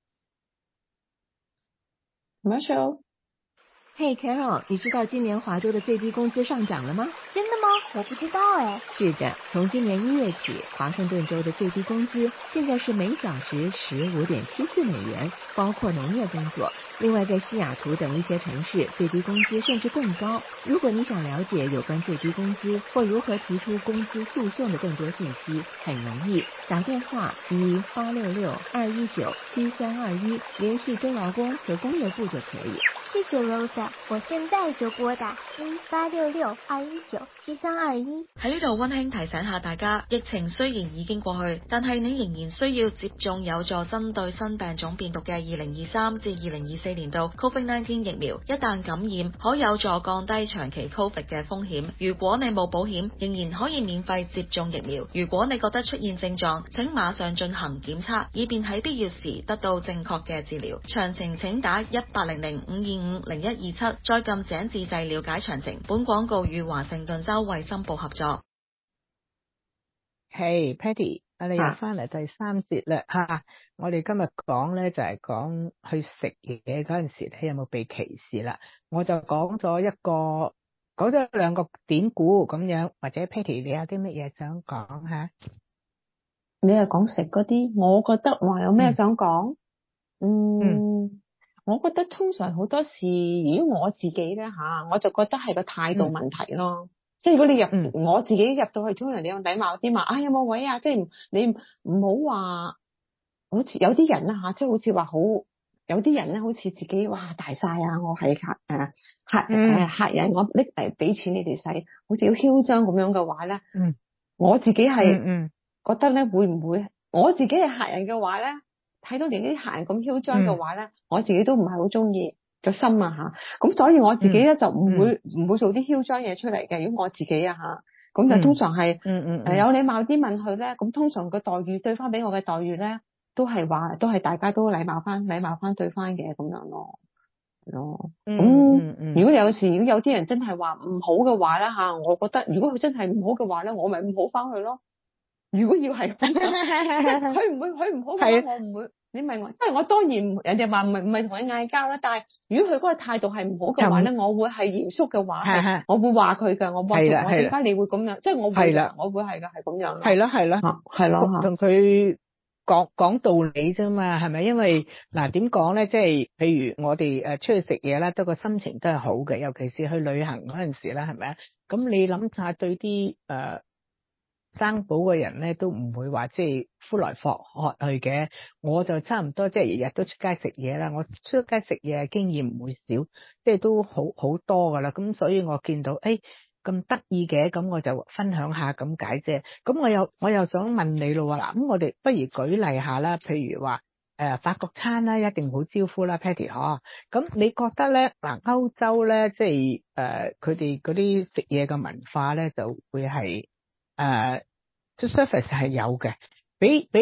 Marshall， 嘿、hey, Carol， 你知道今年華州的最低工資上漲了嗎？ 真的嗎？我不知道哎。 是的，從今年一月起，華盛頓州的最低工資現在是每小時十五點七四美元，包括農業工作。另外，在西雅圖等一些城市，最低工資甚至更高。如果你想了解有關最低工資或如何提出工資訴訟的更多信息，很容易打電話一八六六二一九七三二一聯繫州勞工和工業部就可以。 謝謝 Rosa， 我現在就撥打一八六六二一九七三二一。 喺呢度溫馨提醒下大家，疫情雖然已經過去，但係你仍然需要接種有助針對新病種變毒嘅二零二三至二零二四年度 COVID 十九 疫苗。一旦感染，可有助降低長期 COVID 嘅風險。如果你冇保險，仍然可以免費接種疫苗。如果你覺得出現症狀，請馬上進行檢測，以便喺必要時得到正確嘅治療。詳情請打一八零零五二五零一二七，再撳井字掣了解詳情。本廣告與華盛頓州衛生部合作。 Hey Patty， 我哋又翻嚟第三節啦吓，我哋今日講咧就係講去食嘢嗰陣時咧有冇被歧視啦。我就講咗一個，講咗兩個典故咁樣，或者 Patty 你有啲乜嘢想講吓？ 你係講食嗰啲，我覺得話有咩想講？嗯。嗯我覺得通常好多時，如果我自己咧吓，我就覺得係個態度問題咯。嗯、即係如果你入，嗯、我自己入到去，通常你用禮貌啲嘛，啊有冇位啊？即係你唔好話，好似有啲人啦吓，即係好似話好，有啲人咧好似自己哇大晒啊！我係客誒客誒、嗯、客人，我拎誒俾錢你哋使，好似好囂張咁樣嘅話咧，嗯，我自己係嗯覺得咧會唔會，我自己係客人嘅話咧？睇到連啲客人咁囂張嘅話咧，嗯、我自己都唔係好中意個心啊吓，咁所以我自己咧、嗯、就唔會唔、嗯、會做啲囂張嘢出嚟嘅。如果我自己啊吓，咁就通常係嗯嗯誒有禮貌啲問佢咧，咁通常個待遇對翻俾我嘅待遇咧，都係話都係大家都禮貌翻禮貌翻對翻嘅咁樣咯，咯咁、嗯嗯、如果有時如果有啲人真係話唔好嘅話咧吓，我覺得如果佢真係唔好嘅話咧，我咪唔好翻去咯。如果要係佢唔會佢唔好嘅話，我唔會。你明我，即係我當然人哋話唔係唔係同佢嗌交啦。但係如果佢嗰個態度係唔好嘅話咧，我會係嚴肅嘅話，係我會話佢㗎。我話我點解你會咁樣？即係我會我會係㗎，係咁樣。係咯係咯，係咯， 同佢講講道理啫嘛，係咪？因為嗱點講咧，即係譬如我哋誒出去食嘢啦，都個心情都係好嘅，尤其是去旅行嗰陣時啦，係咪啊？咁你諗下對啲誒。呃生保嘅人咧都唔會話即係呼來喝去嘅，我就差唔多即係日日都出街食嘢啦。我出街食嘢經驗唔會少，即係都好好多噶啦。咁所以我見到誒咁得意嘅，咁我就分享下咁解啫。咁我又我又想問你咯嗱，咁我哋不如舉例下啦，譬如話誒、呃、法國餐啦，一定好招呼啦 Patty 嗬。咁你覺得咧嗱歐洲咧即係誒佢哋嗰啲食嘢嘅文化咧就會係誒？Uh, to surface 係有嘅，俾俾你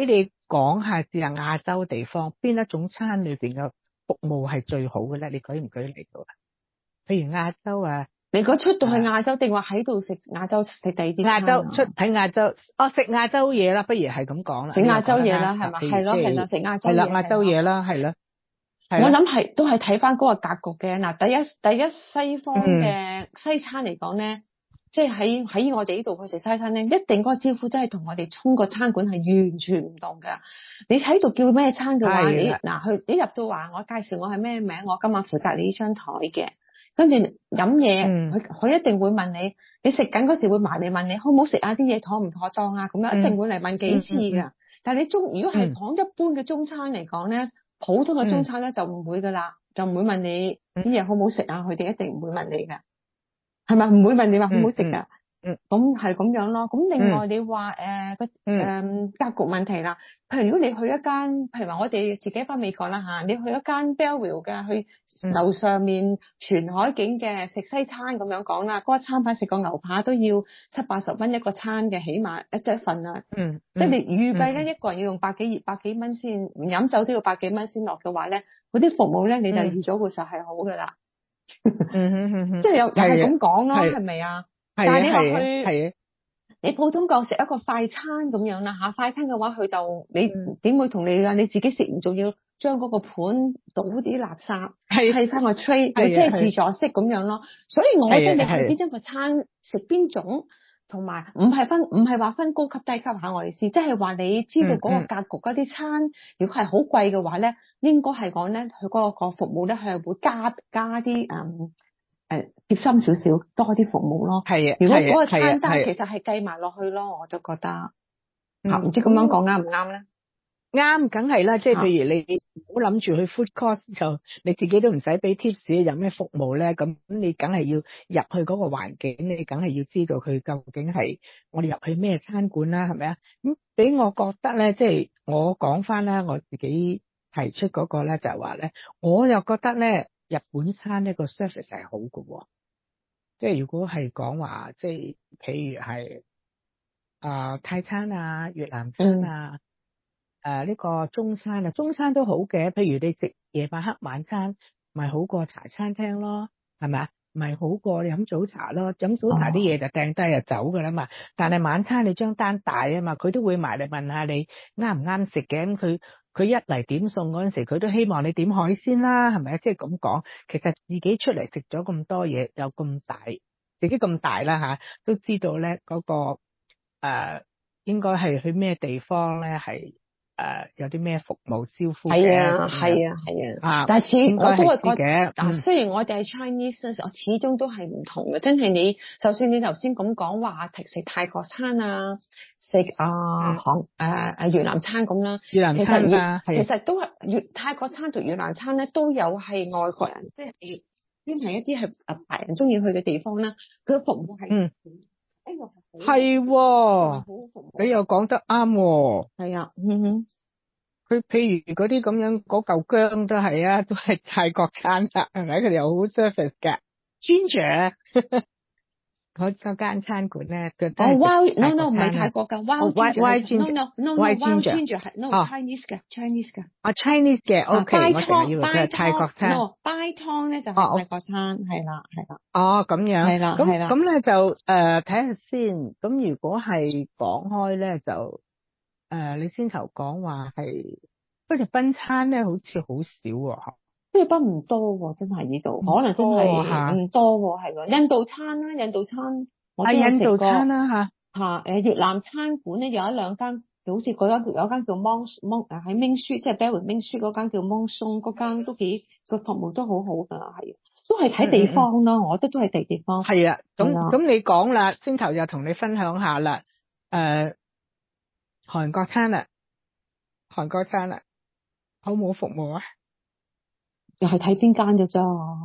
講下試下亞洲地方邊一種餐裏邊嘅服務係最好嘅咧？你舉唔舉例到啊？譬如亞洲啊， 你嗰出到去亞洲定話喺度食亞洲食第二啲餐啊？ 亞洲出喺亞洲，哦食亞洲嘢啦，不如係咁講啦， 食亞洲嘢啦，係咪？係咯係啦，食亞洲嘢。 係啦，亞洲嘢啦，係啦。 我諗係都係睇翻嗰個格局嘅。嗱，第一第一西方嘅西餐嚟講咧，即係喺喺我哋呢度去食西餐咧，一定嗰個招呼真係同我哋中國餐館係完全唔同㗎。你喺度叫咩餐嘅話，你嗱去你入到話，我介紹我係咩名，我今晚負責你呢張台嘅，跟住飲嘢，佢佢、嗯、一定會問你，你食緊嗰時會埋嚟問你好唔好食啊，啲嘢妥唔妥當啊，咁樣一定會嚟問幾次㗎。嗯嗯嗯、但係你中如果係講一般嘅中餐嚟講咧。普通嘅中餐咧就唔會噶啦，嗯、就唔會問你啲嘢好唔好食啊，佢哋一定唔會問你嘅，係咪？唔會問你話好唔好食噶。嗯，咁係咁樣咯。咁另外你話誒個誒格局問題啦，譬如如果你去一間，譬如話我哋自己翻美國啦吓，你去一間 Belleville 嘅，去樓上面全海景嘅食西餐咁樣講啦，嗰、那個餐牌食個牛扒都要七八十蚊一個餐嘅，起碼一隻一份啊。嗯，即係你預計咧，一個人要用百幾百幾蚊先，唔飲酒都要百幾蚊先落嘅話咧，嗰啲服務咧你就預咗會實係好噶啦。嗯哼哼哼，即係又又係咁講咯，係咪啊？但係你話去，你普通講食一個快餐咁樣啦嚇，快餐嘅話佢就你點會同你㗎？你自己食完仲要將嗰個盤倒啲垃圾，砌翻個 tray，又即係自助式咁樣咯。所以我覺得你去邊一個餐食邊種，同埋唔係分唔係話分高級低級嚇，我意思，即係話你知道嗰個格局嗰啲餐，嗯嗯、如果係好貴嘅話咧，應該係講咧佢嗰個服務咧係會加加啲嗯。誒，貼心少少，多啲服務咯。係啊，如果嗰個餐單其實係計埋落去咯，我就覺得，唔、嗯、知咁樣講啱唔啱咧？ 啱，梗係啦。即係譬如你唔好諗住去 food court 就你自己都唔使俾 tips，有咩服務咧？咁你梗係要入去嗰個環境，你梗係要知道佢究竟係我哋入去咩餐館啦，係咪啊？咁俾我覺得咧，即係我講翻啦，我自己提出嗰個咧就係話咧，我又覺得咧。日本餐呢個 service 係好嘅，即係如果係講話，即係譬如係啊、呃、泰餐啊、越南餐啊、誒呢、嗯呃這個中餐啊，中餐都好嘅。譬如你食夜晚黑晚餐，咪好過茶餐廳咯，係咪啊？咪好過你飲早茶咯，飲早茶啲嘢就掟低就走噶啦嘛。哦、但係晚餐你張單大啊嘛，佢都會埋嚟問下你啱唔啱食嘅，咁佢。佢一嚟點餸嗰陣時，佢都希望你點海鮮啦，係咪啊？即係咁講，其實自己出嚟食咗咁多嘢，有咁大，自己咁大啦嚇，都知道咧嗰個誒應該係去咩地方咧，係誒有啲咩服務招呼嘅。係啊，係啊，係啊。但係始我都係覺得，但係雖然我哋係 Chinese，我始終都係唔同嘅。真係你，就算你頭先咁講話食泰國餐啊，食啊韓誒誒越南餐咁啦， 越南餐啊， 其實都係越泰國餐同越南餐咧，都有係外國人，即係專係一啲係誒白人中意去嘅地方啦。佢嘅服務係嗯。 係、哦，你又講得啱喎。 係啊，嗯哼， 佢譬如嗰啲咁樣嗰嚿薑都係啊，都係泰國餐啦，係咪？佢哋有好 service 嘅 Ginger 嗰嗰間餐館咧，佢哦 Wild no no 唔係泰國㗎 Wild Ginger no no no no Wild Ginger 係 no Chinese 嘅 Chinese 嘅啊 Chinese 嘅 OK 我淨係以為佢係泰國餐 no Bai Tong 咧就係泰國餐係啦係啦哦咁樣係啦係啦咁咁咧就誒睇下先，咁如果係講開咧就誒、呃、你先頭講話係菲律賓餐咧好似好少喎。 菲律賓唔多喎，真係呢度，可能真係唔多喎，係喎。印度餐啦，印度餐我都有食過。印度餐啦嚇嚇誒越南餐館咧有一兩間，好似嗰間有間叫 Mon Mon 誒喺 Main Street，即係 Belleville Main Street 嗰間叫 Monsoon，嗰間都幾個服務都好好㗎，係都係睇地方咯、嗯，我覺得都係地地方。係啊， 咁咁你講啦，先頭又同你分享下啦，誒、呃、韓國餐啦，韓國餐啦，好冇服務啊？ 又係睇邊間嘅咋？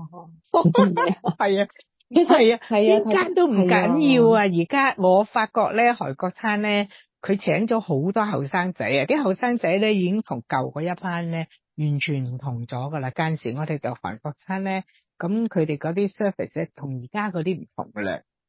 係啊，係啊，邊間都唔緊要啊！而家我發覺咧，韓國餐咧，佢請咗好多後生仔啊！啲後生仔咧已經同舊嗰一班咧完全唔同咗噶啦。間時我哋就韓國餐咧，咁佢哋嗰啲 service 咧同而家嗰啲唔同噶啦。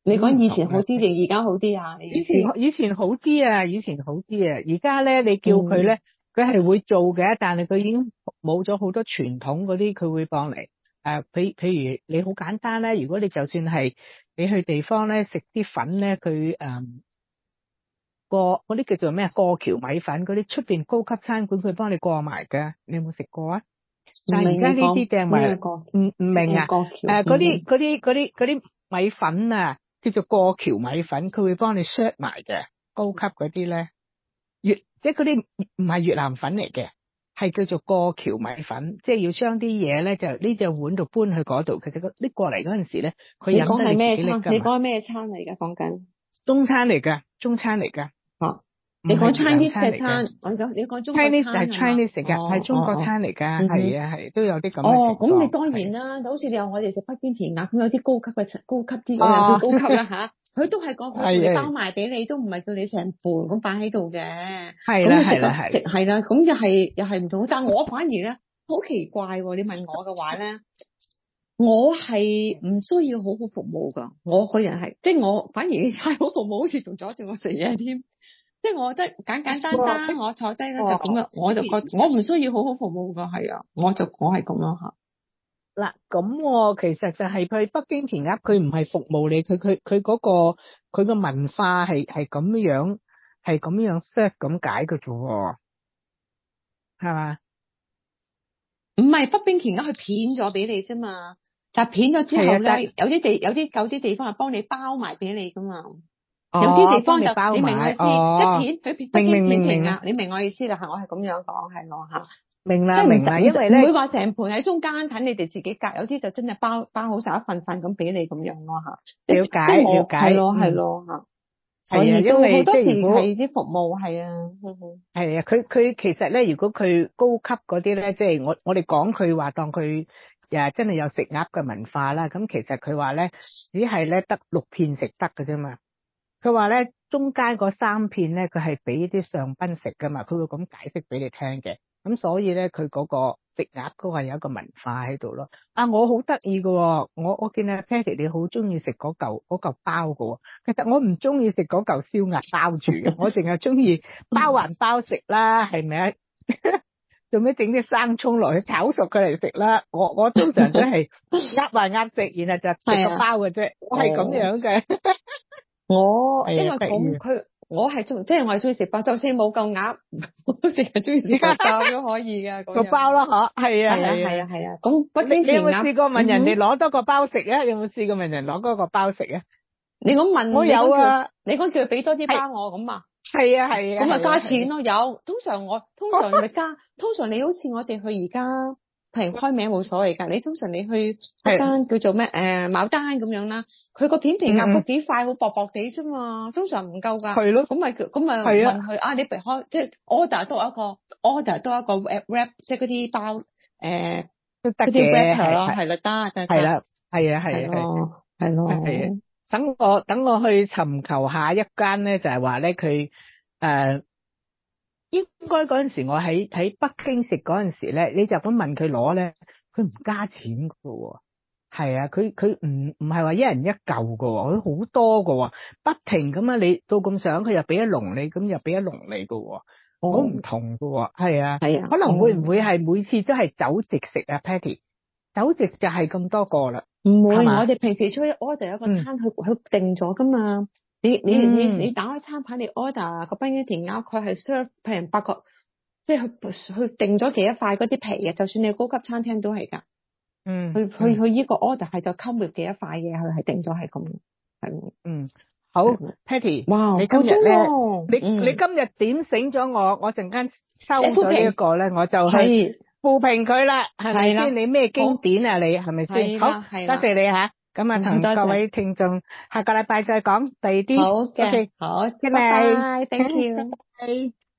你講以前好啲定而家好啲啊？ 以前以前好啲啊，以前好啲啊，而家咧你叫佢咧，佢係、嗯、會做嘅，但係佢已經冇咗好多傳統嗰啲，佢會幫你。誒、呃，譬譬如你好簡單咧，如果你就算係你去地方咧食啲粉咧，佢誒、嗯、過嗰啲叫做咩過橋米粉，嗰啲出邊高級餐館佢幫你過埋嘅，你有冇食過啊？但係而家呢啲訂埋唔唔明啊？誒，嗰啲嗰啲嗰啲嗰啲米粉啊，叫做過橋米粉，佢會幫你 share 埋嘅，高級嗰啲咧，越即係嗰啲唔係越南粉嚟嘅，係叫做過橋米粉，即係要將啲嘢咧就呢隻碗度搬去嗰度，其實拎過嚟嗰陣時咧，佢飲得你自己拎㗎嘛。 你講係咩餐？你講咩餐嚟？而家講緊中餐嚟㗎，中餐嚟㗎。 哦。你講 Chinese 嘅餐，我講你講中國餐 Chinese 係 Chinese 嚟㗎，係、哦、中國餐嚟㗎，係啊係，都有啲咁嘅情況。 哦，咁你當然啦，好似你話我哋食北京填鴨，咁有啲高級嘅高級啲，我又叫高級啦吓，佢都係講佢會包埋俾你，都唔係叫你成盤咁擺喺度嘅。係啦係啦係。係啦，咁又係又係唔同，但我反而咧好奇怪喎！你問我嘅話咧，我係唔需要好好服務㗎，我個人係，即係我反而太好服務，好似仲阻住我食嘢添。即係我覺得簡簡單單，我坐低咧就咁樣，我就覺得我唔需要好好服務噶，係啊，我就我係咁樣吓。 嗱，咁我其實就係佢北京填鴨，佢唔係服務你，佢佢佢嗰個佢個文化係係咁樣，係咁樣 set 咁解嘅啫，係嘛？ 唔係北京填鴨，佢片咗俾你啫嘛，但係片咗之後咧，有啲地有啲有啲地方係幫你包埋俾你噶嘛。有啲地方就、哦、你明我意思，哦、一片佢片北京片填鴨，你明我意思啦嚇，我係咁樣講係我嚇， 明啦明啦，因為咧唔會話成盤喺中間睇你哋自己隔，有啲就真係包包好晒一份份咁俾你咁樣咯嚇。 了解了解， 係咯係咯嚇，所以都好多時係啲服務係啊， 係啊，佢佢其實咧，如果佢高級嗰啲咧，即係我我哋講佢話當佢誒真係有食鴨嘅文化啦，咁其實佢話咧只係咧得六片食得嘅啫嘛。佢話咧，中間嗰三片咧，佢係俾啲上賓食噶嘛，佢會咁解釋俾你聽嘅。咁所以咧，佢嗰個食鴨嗰個有一個文化喺度咯。啊，我好得意嘅，我我見阿 Patty 你好中意食嗰嚿嗰嚿包嘅。其實我唔中意食嗰嚿燒鴨包住嘅，我淨係中意包還包食啦，係咪啊？做咩整啲生葱落去炒熟佢嚟食啦？我我通常都係鴨還鴨食，然後就食個包嘅啫，我係咁樣嘅。 我因為咁佢我係中即係我係中意食包，就算冇夠鴨，我都成日中意食個包都可以噶。 個包咯，嗬，係啊， 係啊，係啊，係啊。咁北京你有冇試過問人哋攞多個包食啊？有冇試過問人攞多個包食啊？ 你咁問我有啊， 你講叫佢俾多啲包我咁啊？ 係啊係啊。 咁咪加錢咯？有，通常我通常咪加，通常你好似我哋去而家。譬如開名冇所謂㗎，你通常你去一間叫做咩誒牡丹咁樣啦，佢個片皮鴨嗰幾塊好薄薄地啫嘛，通常唔夠㗎。 係咯， 咁咪咁咪問佢啊，你譬如開即係 order 多一個 order 多一個 wrap， 即係嗰啲包誒嗰啲 wrapper 咯，係啦得， 係啦，係啊係啊係咯， 係啊。等我等我去尋求下一間咧，就係話咧佢誒。應該嗰陣時我喺喺北京食嗰陣時咧，你就咁問佢攞咧，佢唔加錢噶喎。係啊，佢佢唔唔係話一人一嚿噶喎，佢好多噶喎，不停咁啊！你到咁上，佢又俾一籠你，咁又俾一籠你噶喎，好唔同噶喎。係啊，係啊，可能會唔會係每次都係酒席食啊 Patty？ 酒席就係咁多個啦。 唔會，我哋平時出去 order 一個餐，佢佢定咗噶嘛。你你你你打開餐牌，你 order 個北京填鴨，佢係 serve 譬如八個，即係佢佢定咗幾多塊嗰啲皮嘅，就算你高級餐廳都係㗎。 嗯， 佢佢佢依個 order 係就 come with幾多塊嘢，佢係定咗係咁。係嗯，好 Patty， 哇， 你今日咧，你、 嗯、 你今日點醒咗我，我陣間收咗呢一個咧，我就去負評佢啦，係咪先？你咩經典啊？你係咪先？好，多謝你吓。咁啊，同各位聽眾下個禮拜再講第二啲。 好嘅， okay, 好， 拜拜拜 ，thank you。